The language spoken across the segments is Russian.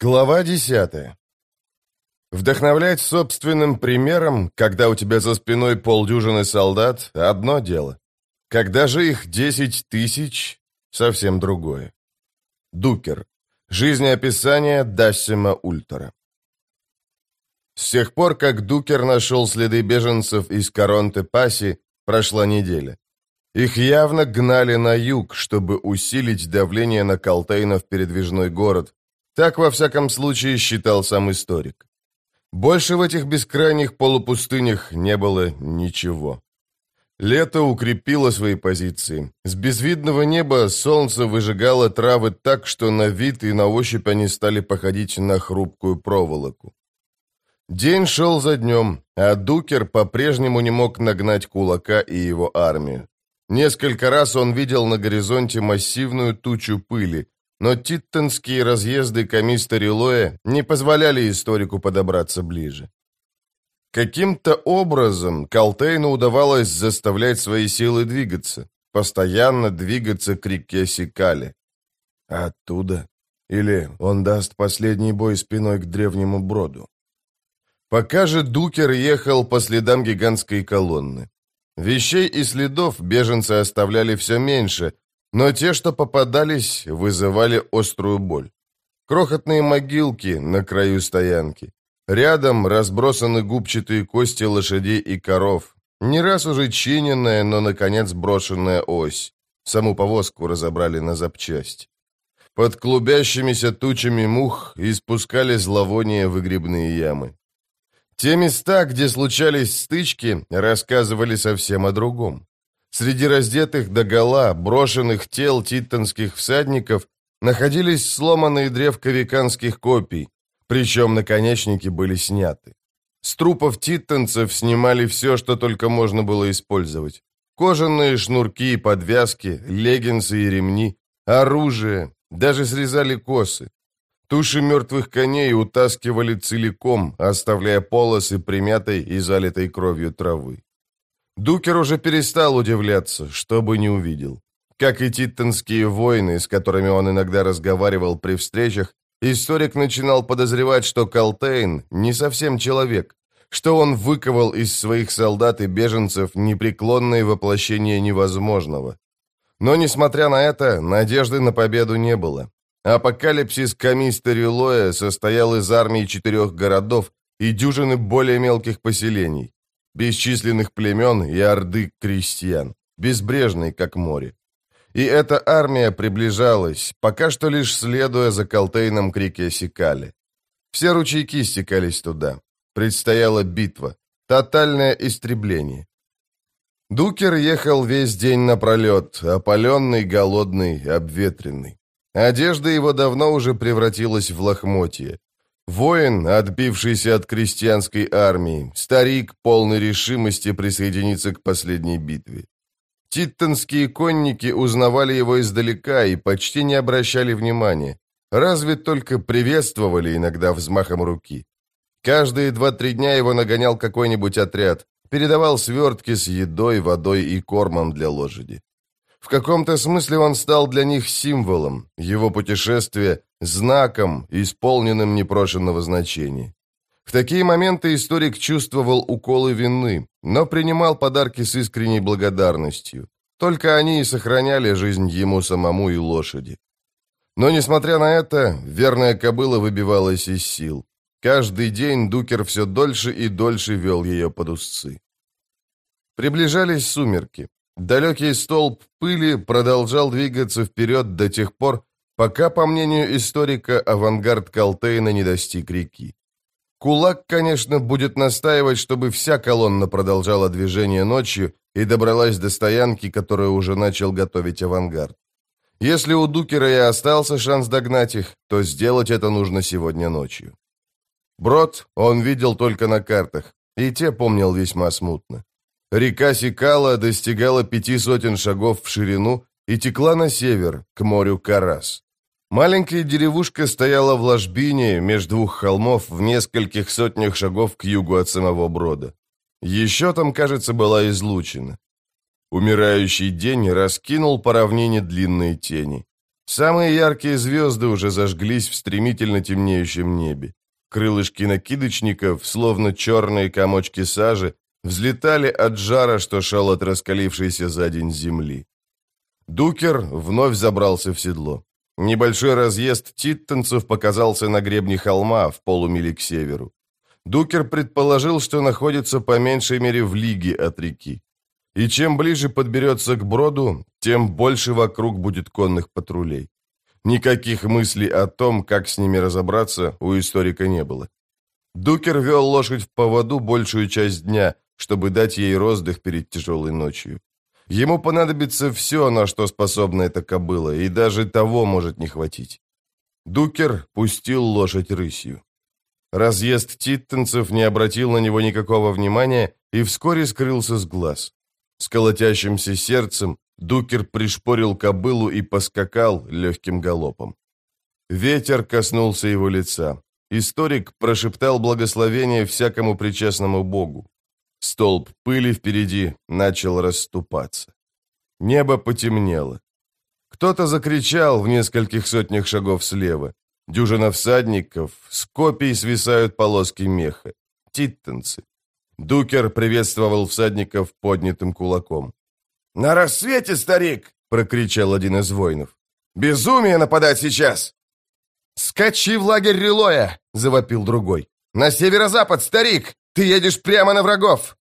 Глава 10. Вдохновлять собственным примером, когда у тебя за спиной полдюжины солдат, одно дело. Когда же их 10 тысяч, совсем другое. Дукер. Жизнеописание Дассима Ультера. С тех пор, как Дукер нашел следы беженцев из Коронте-Паси, прошла неделя. Их явно гнали на юг, чтобы усилить давление на Калтейна в передвижной город. Так, во всяком случае, считал сам историк. Больше в этих бескрайних полупустынях не было ничего. Лето укрепило свои позиции. С безвидного неба солнце выжигало травы так, что на вид и на ощупь они стали походить на хрупкую проволоку. День шел за днем, а Дукер по-прежнему не мог нагнать кулака и его армию. Несколько раз он видел на горизонте массивную тучу пыли, но титтонские разъезды комиста Рилоя не позволяли историку подобраться ближе. Каким-то образом Калтейну удавалось заставлять свои силы двигаться, постоянно двигаться к реке Сикале. А оттуда? Или он даст последний бой спиной к древнему броду? Пока же Дукер ехал по следам гигантской колонны. Вещей и следов беженцы оставляли все меньше, но те, что попадались, вызывали острую боль. Крохотные могилки на краю стоянки. Рядом разбросаны губчатые кости лошадей и коров. Не раз уже чиненная, но, наконец, брошенная ось. Саму повозку разобрали на запчасти. Под клубящимися тучами мух испускали зловоние выгребные ямы. Те места, где случались стычки, рассказывали совсем о другом. Среди раздетых догола, брошенных тел титтонских всадников находились сломанные древка веканских копий, причем наконечники были сняты. С трупов титтонцев снимали все, что только можно было использовать. Кожаные шнурки и подвязки, леггинсы и ремни, оружие, даже срезали косы. Туши мертвых коней утаскивали целиком, оставляя полосы примятой и залитой кровью травы. Дукер уже перестал удивляться, что бы ни увидел. Как и титтонские воины, с которыми он иногда разговаривал при встречах, историк начинал подозревать, что Калтейн не совсем человек, что он выковал из своих солдат и беженцев непреклонное воплощение невозможного. Но, несмотря на это, надежды на победу не было. Апокалипсис комиста Рилоя состоял из армии 4 городов и дюжины более мелких поселений, бесчисленных племен и орды крестьян, безбрежной, как море. И эта армия приближалась, пока что лишь следуя за Калтейном к реке Сикале. Все ручейки стекались туда. Предстояла битва, тотальное истребление. Дукер ехал весь день напролет, опаленный, голодный, обветренный. Одежда его давно уже превратилась в лохмотье. Воин, отбившийся от крестьянской армии, старик, полный решимости присоединиться к последней битве. Титтонские конники узнавали его издалека и почти не обращали внимания, разве только приветствовали иногда взмахом руки. Каждые 2-3 дня его нагонял какой-нибудь отряд, передавал свертки с едой, водой и кормом для лошади. В каком-то смысле он стал для них символом, его путешествие – знаком, исполненным непрошенного значения. В такие моменты историк чувствовал уколы вины, но принимал подарки с искренней благодарностью. Только они и сохраняли жизнь ему самому и лошади. Но, несмотря на это, верная кобыла выбивалась из сил. Каждый день Дукер все дольше и дольше вел ее под узцы. Приближались сумерки. Далекий столб пыли продолжал двигаться вперед до тех пор, пока, по мнению историка, авангард Калтейна не достиг реки. Кулак, конечно, будет настаивать, чтобы вся колонна продолжала движение ночью и добралась до стоянки, которую уже начал готовить авангард. Если у Дукера и остался шанс догнать их, то сделать это нужно сегодня ночью. Брод он видел только на картах, и те помнил весьма смутно. Река Сикала достигала 500 шагов в ширину и текла на север, к морю Карас. Маленькая деревушка стояла в ложбине между 2 холмов в нескольких сотнях шагов к югу от самого Брода. Еще там, кажется, была излучина. Умирающий день раскинул по равнине длинные тени. Самые яркие звезды уже зажглись в стремительно темнеющем небе. Крылышки накидочников, словно черные комочки сажи, взлетали от жара, что шел от раскалившейся за день земли. Дукер вновь забрался в седло. Небольшой разъезд титтанцев показался на гребне холма в полумиле к северу. Дукер предположил, что находится по меньшей мере в лиге от реки. И чем ближе подберется к броду, тем больше вокруг будет конных патрулей. Никаких мыслей о том, как с ними разобраться, у историка не было. Дукер вел лошадь в поводу большую часть дня, чтобы дать ей роздых перед тяжелой ночью. Ему понадобится все, на что способна эта кобыла, и даже того может не хватить. Дукер пустил лошадь рысью. Разъезд титтанцев не обратил на него никакого внимания и вскоре скрылся с глаз. С колотящимся сердцем Дукер пришпорил кобылу и поскакал легким галопом. Ветер коснулся его лица. Историк прошептал благословение всякому причастному богу. Столб пыли впереди начал расступаться. Небо потемнело. Кто-то закричал в нескольких сотнях шагов слева. Дюжина всадников, с копий свисают полоски меха. Титтанцы. Дукер приветствовал всадников поднятым кулаком. «На рассвете, старик!» — прокричал один из воинов. «Безумие нападать сейчас!» «Скачи в лагерь Рилоя!» — завопил другой. «На северо-запад, старик! Ты едешь прямо на врагов!»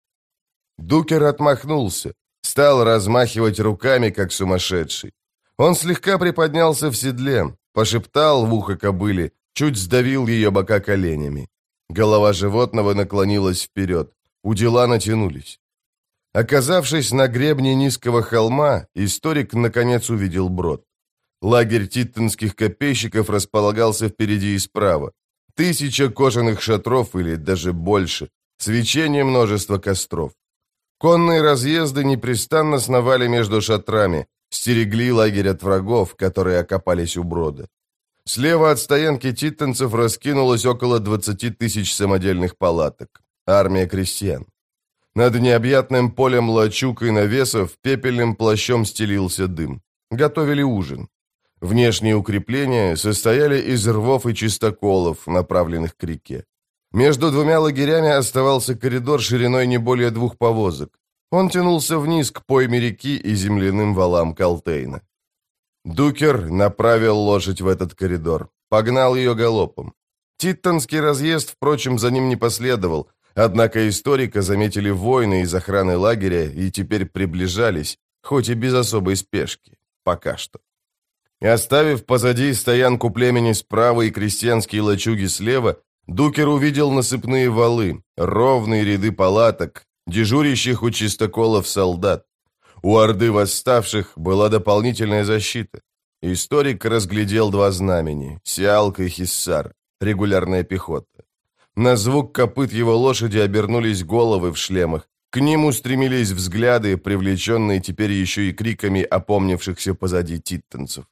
Дукер отмахнулся, стал размахивать руками, как сумасшедший. Он слегка приподнялся в седле, пошептал в ухо кобыле, чуть сдавил ее бока коленями. Голова животного наклонилась вперед, удила натянулись. Оказавшись на гребне низкого холма, историк наконец увидел брод. Лагерь титтанских копейщиков располагался впереди и справа. 1000 кожаных шатров или даже больше, свечение множества костров. Конные разъезды непрестанно сновали между шатрами, стерегли лагерь от врагов, которые окопались у брода. Слева от стоянки титтанцев раскинулось около 20 000 самодельных палаток. Армия крестьян. Над необъятным полем лачуг и навесов пепельным плащом стелился дым. Готовили ужин. Внешние укрепления состояли из рвов и чистоколов, направленных к реке. Между двумя лагерями оставался коридор шириной не более 2 повозок. Он тянулся вниз к пойме реки и земляным валам Калтейна. Дукер направил лошадь в этот коридор, погнал ее галопом. Титтанский разъезд, впрочем, за ним не последовал, однако историка заметили воины из охраны лагеря и теперь приближались, хоть и без особой спешки, пока что. Оставив позади стоянку племени справа и крестьянские лачуги слева, Дукер увидел насыпные валы, ровные ряды палаток, дежурящих у чистоколов солдат. У орды восставших была дополнительная защита. Историк разглядел 2 знамени – Сиалк и Хиссар, регулярная пехота. На звук копыт его лошади обернулись головы в шлемах. К ним устремились взгляды, привлеченные теперь еще и криками опомнившихся позади титтанцев.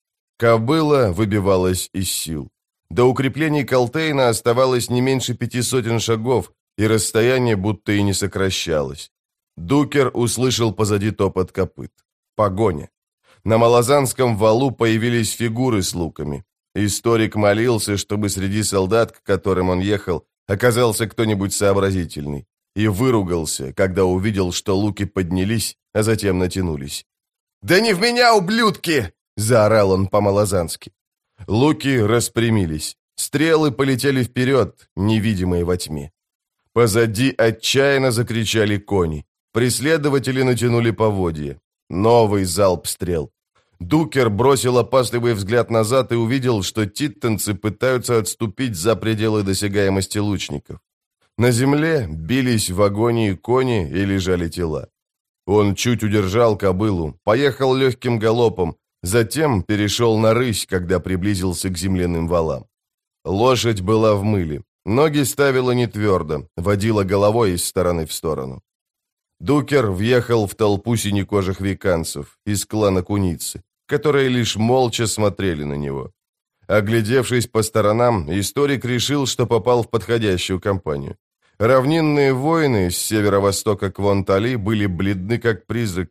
Кобыла выбивалась из сил. До укреплений Калтейна оставалось не меньше 500 шагов, и расстояние будто и не сокращалось. Дукер услышал позади топот копыт. Погоня. На Малазанском валу появились фигуры с луками. Историк молился, чтобы среди солдат, к которым он ехал, оказался кто-нибудь сообразительный, и выругался, когда увидел, что луки поднялись, а затем натянулись. «Да не в меня, ублюдки!» — заорал он по-малазански. Луки распрямились. Стрелы полетели вперед, невидимые во тьме. Позади отчаянно закричали кони. Преследователи натянули поводья. Новый залп стрел. Дукер бросил опасливый взгляд назад и увидел, что титтанцы пытаются отступить за пределы досягаемости лучников. На земле бились в агонии кони и лежали тела. Он чуть удержал кобылу, поехал легким галопом, затем перешел на рысь, когда приблизился к земляным валам. Лошадь была в мыле, ноги ставила не твердо, водила головой из стороны в сторону. Дукер въехал в толпу синекожих веканцев из клана Куницы, которые лишь молча смотрели на него. Оглядевшись по сторонам, историк решил, что попал в подходящую компанию. Равнинные воины с северо-востока Квонтали были бледны, как призраки.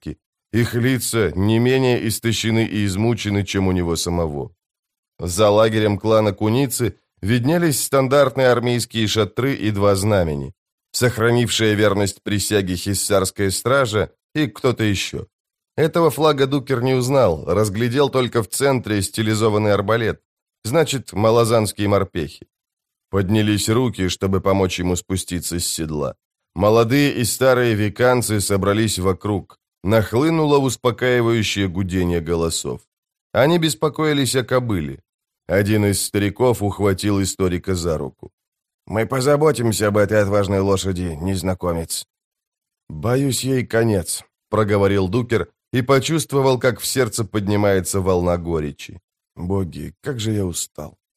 Их лица не менее истощены и измучены, чем у него самого. За лагерем клана Куницы виднелись стандартные армейские шатры и два знамени, сохранившая верность присяге хиссарская стража и кто-то еще. Этого флага Дукер не узнал, разглядел только в центре стилизованный арбалет. Значит, малозанские морпехи. Поднялись руки, чтобы помочь ему спуститься с седла. Молодые и старые веканцы собрались вокруг. Нахлынуло успокаивающее гудение голосов. Они беспокоились о кобыле. Один из стариков ухватил историка за руку. «Мы позаботимся об этой отважной лошади, незнакомец». «Боюсь, ей конец», — проговорил Дукер и почувствовал, как в сердце поднимается волна горечи. «Боги, как же я устал».